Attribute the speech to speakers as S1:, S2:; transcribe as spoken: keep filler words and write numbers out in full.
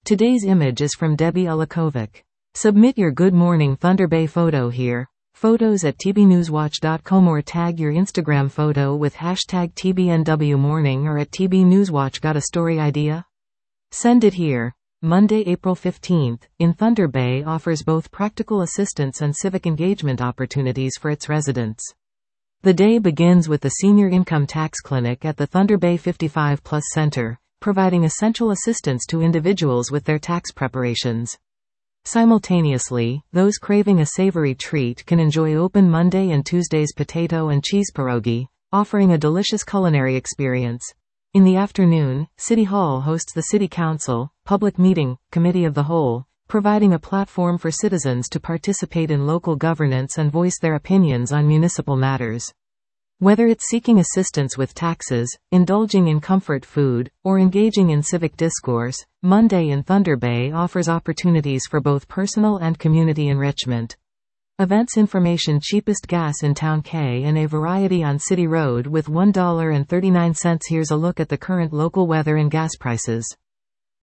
S1: Today's image is from Debbie Ulakovic. Submit your Good Morning Thunder Bay photo here. Photos at t b newswatch dot com or tag your Instagram photo with hashtag T B N W morning or at tbnewswatch. Got a story idea? Send it here. Monday, April fifteenth, in Thunder Bay offers both practical assistance and civic engagement opportunities for its residents. The day begins with the Senior Income Tax Clinic at the Thunder Bay fifty-five plus Center, providing essential assistance to individuals with their tax preparations. Simultaneously, those craving a savory treat can enjoy open Monday and Tuesday's potato and cheese pierogi, offering a delicious culinary experience. In the afternoon, City Hall hosts the City Council Public Meeting Committee of the Whole, providing a platform for citizens to participate in local governance and voice their opinions on municipal matters. Whether it's seeking assistance with taxes, indulging in comfort food, or engaging in civic discourse, Monday in Thunder Bay offers opportunities for both personal and community enrichment. Events information: cheapest gas in Town K and a variety on City Road with one dollar and thirty-nine cents. Here's a look at the current local weather and gas prices.